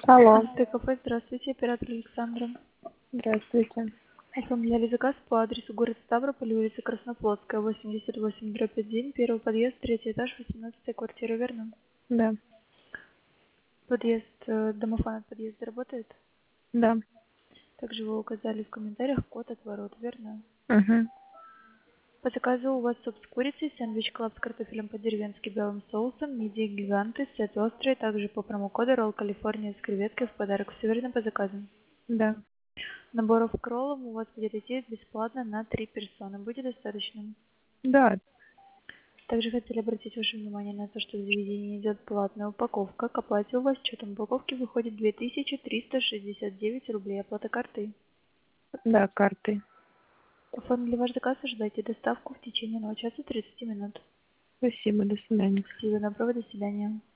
Алло, ТКП, здравствуйте, оператор Александра. здравствуйте. Оформляли заказ по адресу город Ставрополь, улица Красноплотская, 88/1, первый подъезд, третий этаж, 18-я квартира, верно? Да, Подъезд, домофон от подъезда работает? да. Также вы указали в комментариях код от ворот, верно? Угу. По заказу у вас суп с курицей, сэндвич клаб с картофелем по-деревенски белым соусом, мидии гиганты, сет острый, также по промокоду Ролл Калифорния с креветкой в подарок. Все верно по заказу? Да, Наборов к роллам у вас будет идти бесплатно на 3 персоны. Будет достаточно? да, Также хотели обратить ваше внимание на то, что в заведении идет платная упаковка. К оплате у вас с учетом упаковки выходит 2369 рублей оплата картой. да, картой. Оформили ваш заказ, ожидайте доставку в течение 0 часа 30 минут. Спасибо, до свидания. Всего доброго, до свидания.